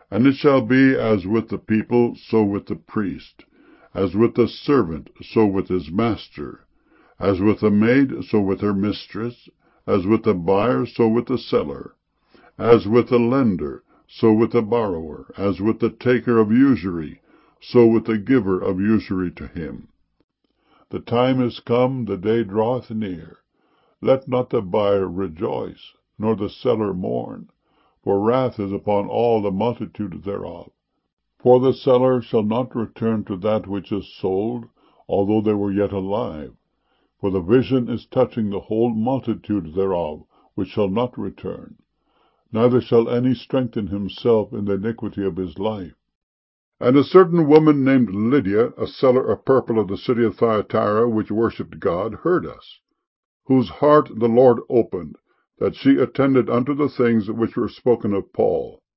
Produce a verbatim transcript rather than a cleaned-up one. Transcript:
And it shall be as with the people, so with the priest, as with the servant, so with his master, as with the maid, so with her mistress, as with the buyer, so with the seller, as with the lender, so with the borrower, as with the taker of usury, so with the giver of usury to him. The time is come, the day draweth near. Let not the buyer rejoice, nor the seller mourn, for wrath is upon all the multitude thereof. For the seller shall not return to that which is sold, although they were yet alive. For the vision is touching the whole multitude thereof, which shall not return. Neither shall any strengthen himself in the iniquity of his life. And a certain woman named Lydia, a seller of purple of the city of Thyatira, which worshipped God, heard us, whose heart the Lord opened, that she attended unto the things which were spoken of Paul.